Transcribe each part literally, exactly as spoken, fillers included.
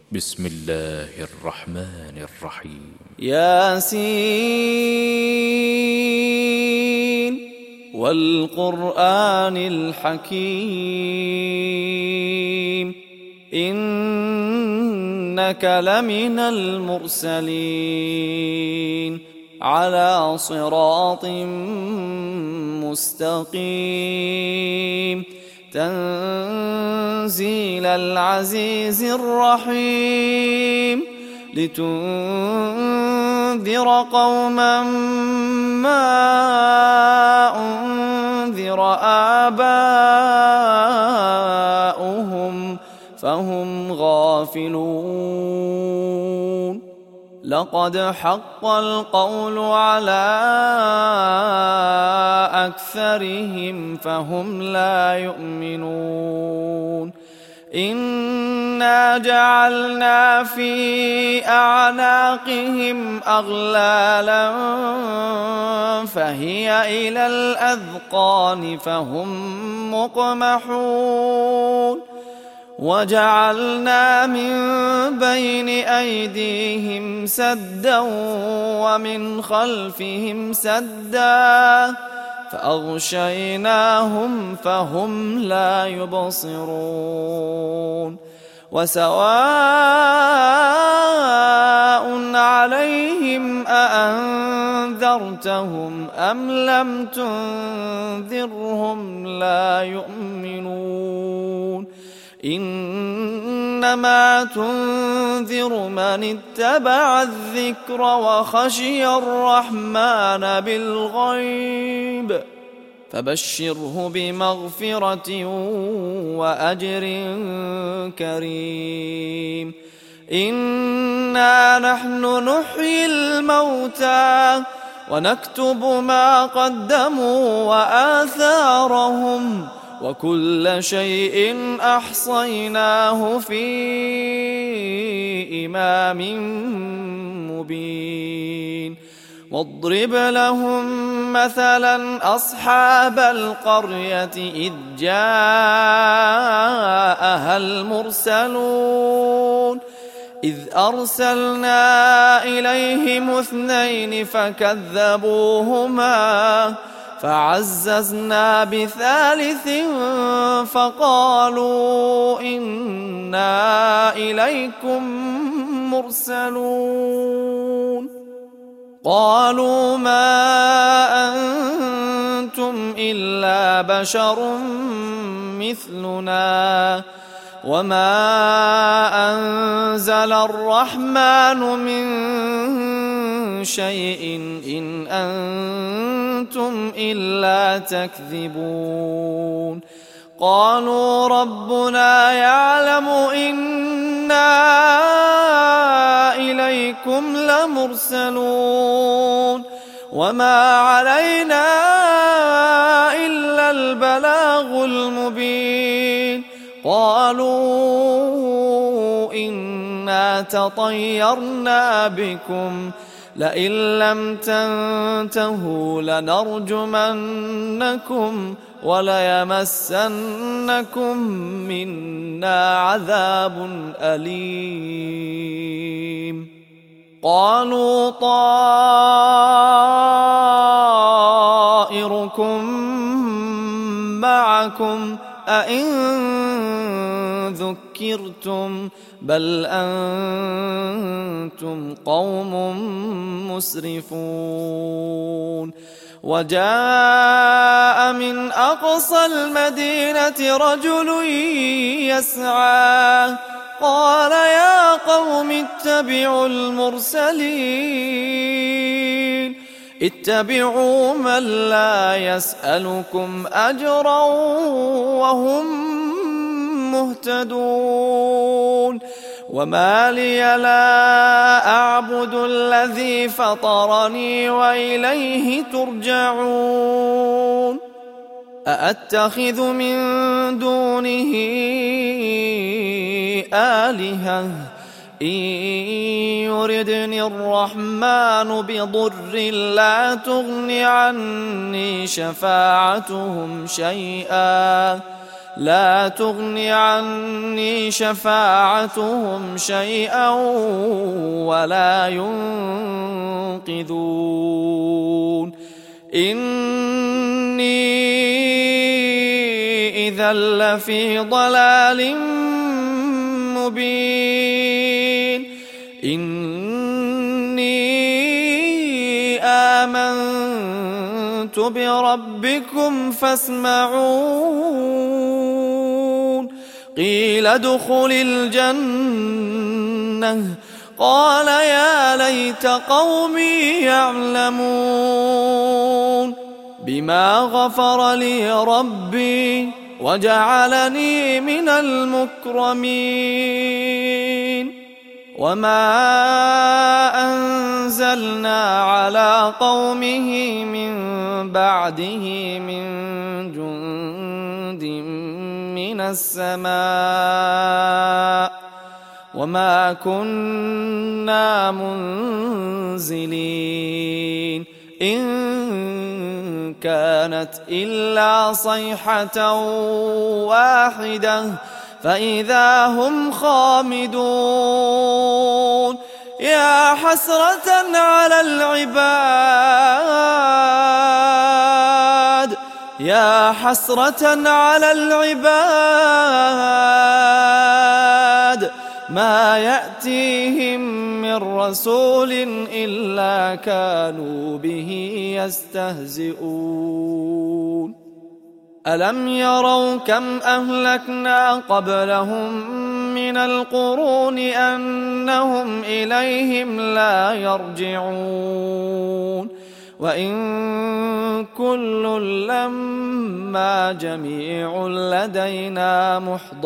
بسم الله الرحمن الرحيم. ياسين والقرآن الحكيم إنك لمن المرسلين على صراط مستقيم تنزيل العزيز الرحيم لتنذر قوما ما أنذر آباؤهم فهم غافلون لقد حق القول على أكثرهم فهم لا يؤمنون إنا جعلنا في أعناقهم أغلالا فهي إلى الأذقان فهم مقمحون وجعلنا من بين أيديهم سدا ومن خلفهم سدا فأغشيناهم فهم لا يبصرون وسواء عليهم أأنذرتهم أم لم تنذرهم لا يؤمنون إنما تنذر من اتبع الذكر وخشي الرحمن بالغيب فبشره بمغفرة وأجر كريم إنا نحن نحيي الموتى ونكتب ما قدموا وآثارهم وكل شيء أحصيناه في إمام مبين واضرب لهم مثلا أصحاب القرية إذ جاءها المرسلون إذ أرسلنا إليهم اثنين فكذبوهما فعززنا بثالث فقالوا إنا إليكم مرسلون قالوا ما أنتم إلا بشر مثلنا وما أنزل الرحمن من شيء إن أنتم إلا تكذبون قالوا ربنا يعلم إنا إليكم لمرسلون وما علينا إلا البلاغ المبين قالوا إنا تطيرنا بكم لئن لم تنتهوا لنرجمنكم وليمسنكم منا عذاب أليم قالوا طائركم معكم أئن ذكرتم بل أنتم قوم مسرفون وجاء من أقصى المدينة رجل يسعى قال يا قوم اتبعوا المرسلين اتبعوا من لا يسألكم أجرا وهم مهتدون وما لي لا أعبد الذي فطرني وإليه ترجعون أأتخذ من دونه آلهة إن يردني الرحمن بضر لا تغن عني شفاعتهم شيئا لا تغن عني شفاعتهم شيئا ولا ينقذون إني إذا لفي ضلال مبين إني آمنت بربكم فاسمعون قيل ادخل الجنة قال يا ليت قومي يعلمون بما غفر لي ربي وجعلني من المكرمين وما أنزلنا على قومه من بعده من جند من السماء وما كنا منزلين إن كانت إلا صيحة واحدة فإذا هم خامدون يا حسرة على العباد يا حسرة على العباد ما يأتيهم من رسول إلا كانوا به يستهزئون ألم يروا كم أهلكنا قبلهم من القرون أنهم إليهم لا يرجعون وإن كل لما جميع لدينا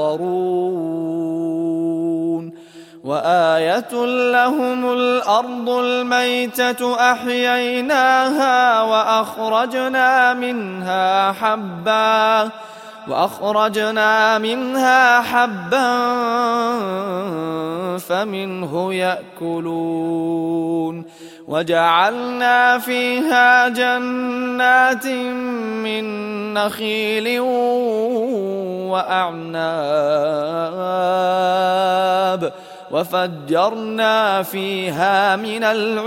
محضرون وآية لهم الأرض الميتة أحييناها وأخرجنا منها حبا وأخرجنا منها حبا فمنه يأكلون وجعلنا فيها جنات من نخيل وأعناب وفجرنا فيها من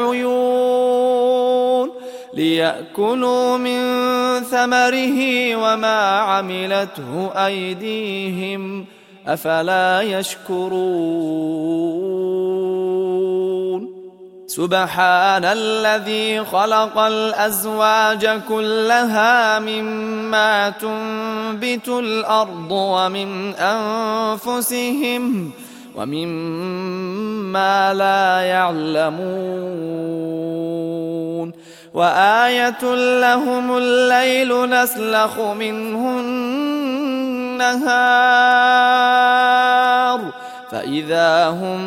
العيون ليأكلوا من ثمره وما عملته أيديهم أفلا يشكرون سبحان الذي خلق الأزواج كلها مما تنبت الأرض ومن أنفسهم ومما لا يعلمون وآية لهم الليل نسلخ منه النهار فإذا هم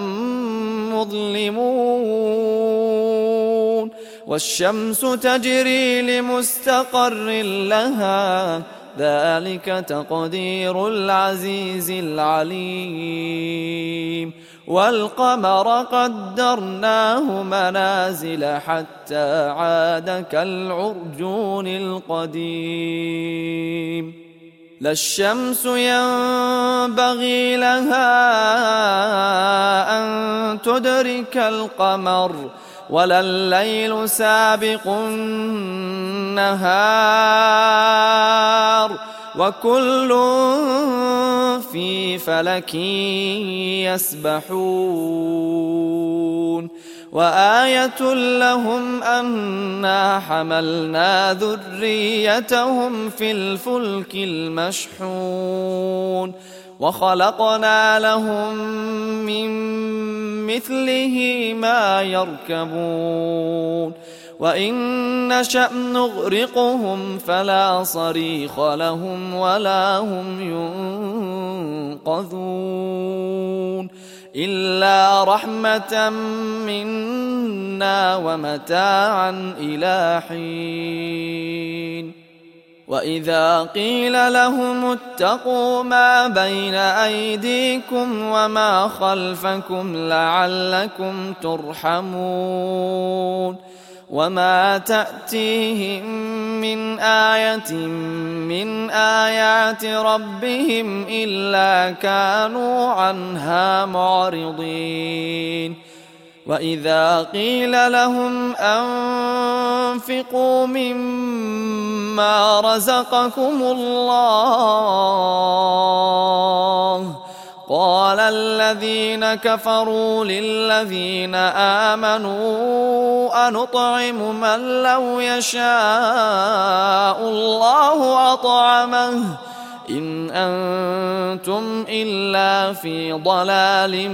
مظلمون والشمس تجري لمستقر لها ذلك تقدير العزيز العليم والقمر قدرناه منازل حتى عاد كالعرجون القديم لا الشمس ينبغي لها أن تدرك القمر ولا الليل سابق النهار وكل في فلك يسبحون وآية لهم أنا حملنا ذريتهم في الفلك المشحون وخلقنا لهم من مثله ما يركبون وإن نشأ نغرقهم فلا صريخ لهم ولا هم ينقذون إلا رحمة منا ومتاعا إلى حين وإذا قيل لهم اتقوا ما بين أيديكم وما خلفكم لعلكم ترحمون وما تأتيهم من آية من آيات ربهم إلا كانوا عنها معرضين وإذا قيل لهم أنفقوا مما رزقكم الله قال الذين كفروا للذين آمنوا أنطعم من لو يشاء الله أطعمه إن أنتم إلا في ضلال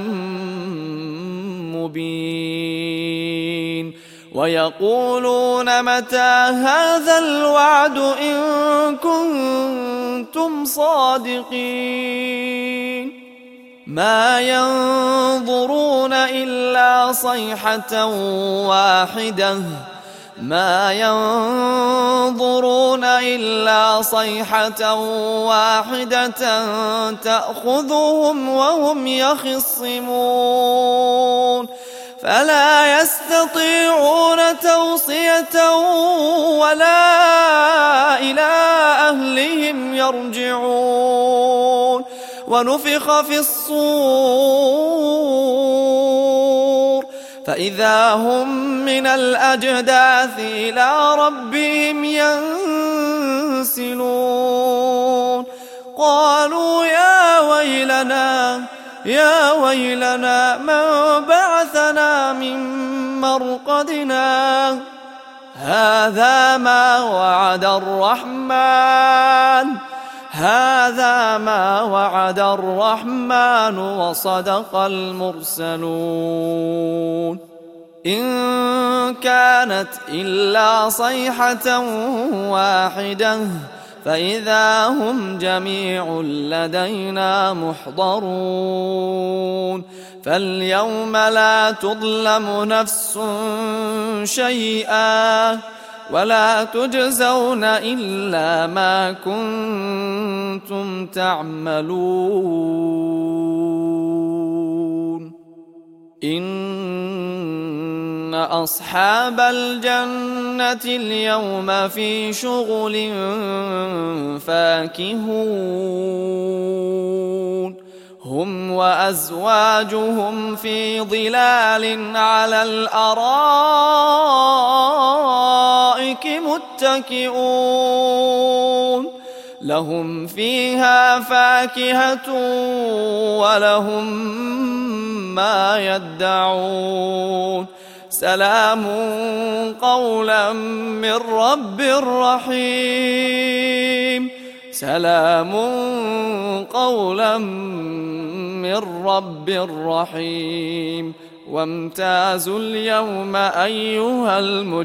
مبين ويقولون متى هذا الوعد إن كنتم صادقين ما ينظرون إلا صيحة واحدة ما ينظرون إلا صيحة واحدة تأخذهم وهم يخصمون فلا يستطيعون توصية ولا إلى أهلهم يرجعون ونفخ في الصور فإذا هم من الأجداث إلى ربهم ينسلون قالوا يا ويلنا يا ويلنا من بعثنا من مرقدنا هذا ما وعد الرحمن هذا ما وعد الرحمن وصدق المرسلون إن كانت إلا صيحة واحدة فإذا هم جميع لدينا محضرون فاليوم لا تظلم نفس شيئا ولا تجزون إلا ما كنتم تعملون إن أصحاب الجنة اليوم في شغل فاكهون هم وأزواجهم في ظلال على الأرائك متكئون لهم فيها فاكهة ولهم ما يدعون سلام قولا من رب رحيم سلام قولا من رب رحيم وامتازوا اليوم أيها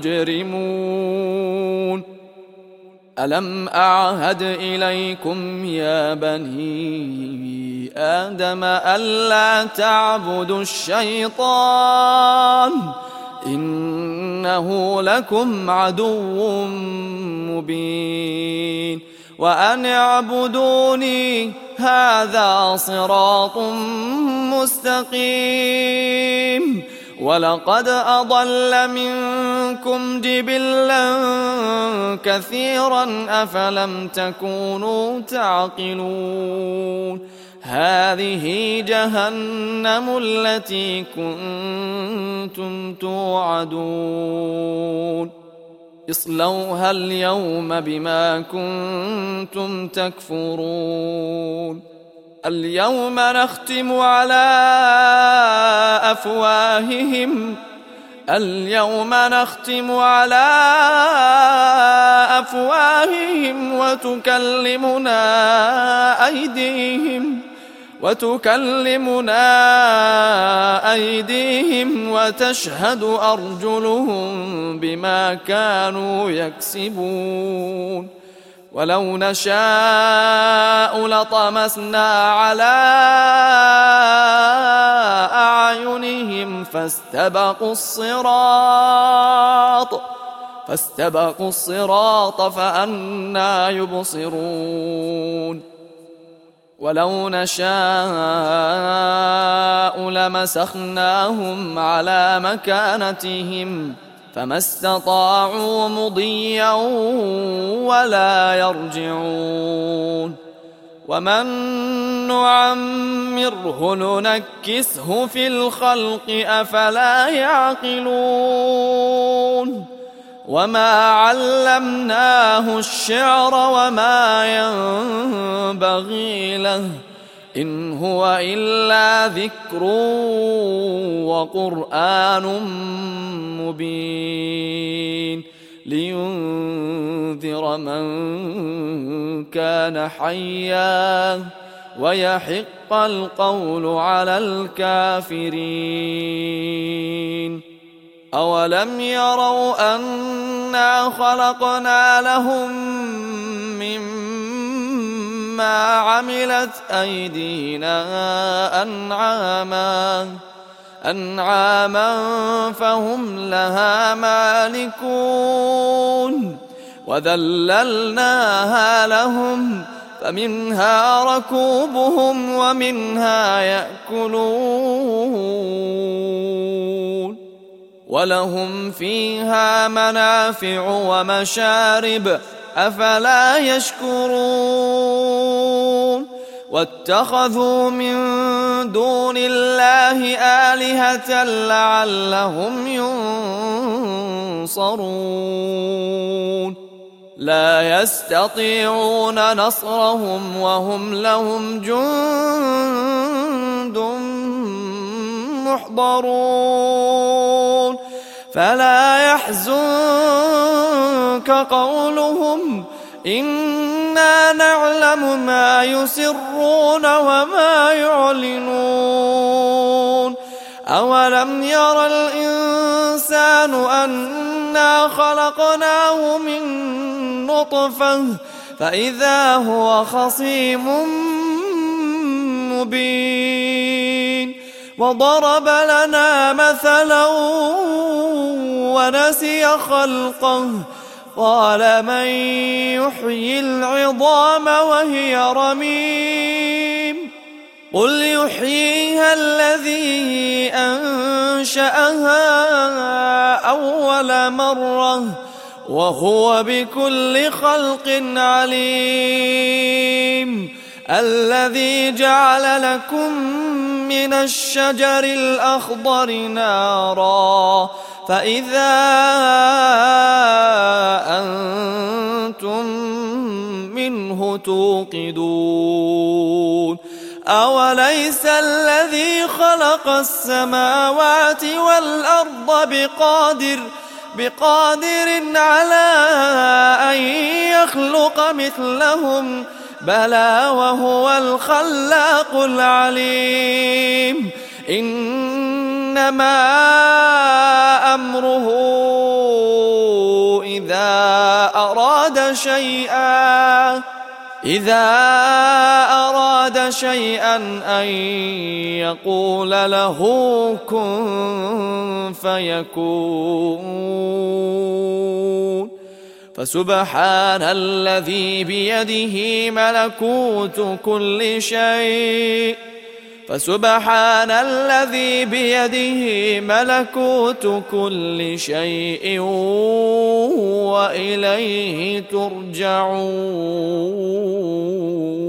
المجرمون ألم أعهد إليكم يا بني آدم ألا تعبدوا الشيطان إنه لكم عدو مبين وأن اعبدوني هذا صراط مستقيم ولقد أضل منكم جبلا كثيرا أفلم تكونوا تعقلون هذه جهنم التي كنتم توعدون اصلوها اليوم بما كنتم تكفرون اليوم نختم على أفواههم اليوم نختم على أفواههم وتكلمنا أيديهم وتكلمنا أيديهم وتشهد أرجلهم بما كانوا يكسبون ولو نشاء لطمسنا على أعينهم فاستبقوا الصراط فاستبقوا الصراط فأنى يبصرون ولو نشاء لمسخناهم على مكانتهم فما استطاعوا مضيا ولا يرجعون ومن نعمره ننكسه في الخلق أفلا يعقلون وما علمناه الشعر وما ينبغي له إن هو إلا ذكر وقرآن مبين لينذر من كان حيا ويحق القول على الكافرين أولم يروا أنا خلقنا لهم مما عملت أيدينا أنعاما أنعاما فهم لها مالكون وذللناها لهم فمنها ركوبهم ومنها يأكلون ولهم فيها منافع ومشارب أفلا يشكرون واتخذوا من دون الله آلهة لعلهم ينصرون لا يستطيعون نصرهم وهم لهم جند محضرون فلا يحزنك قولهم إنا نعلم ما يسرون وما يعلنون أولم ير الإنسان أنا خلقناه من نطفة فإذا هو خصيم مبين وضرب لنا مثلا ونسي خلقه قال من يحيي العظام وهي رميم قل يحييها الذي أنشأها أول مرة وهو بكل خلق عليم الذي جعل لكم من الشجر الأخضر نارا فإذا أنتم منه توقدون أوليس الذي خلق السماوات والأرض بقادر بقادر على أن يخلق مثلهم بلى وهو الخلاق العليم إنما أمره إذا أراد شيئا إذا أراد شيئا أن يقول له كن فيكون فسبحان الذي بيده ملكوت كل شيء فسبحان الذي بيده ملكوت كل شيء وإليه ترجعون.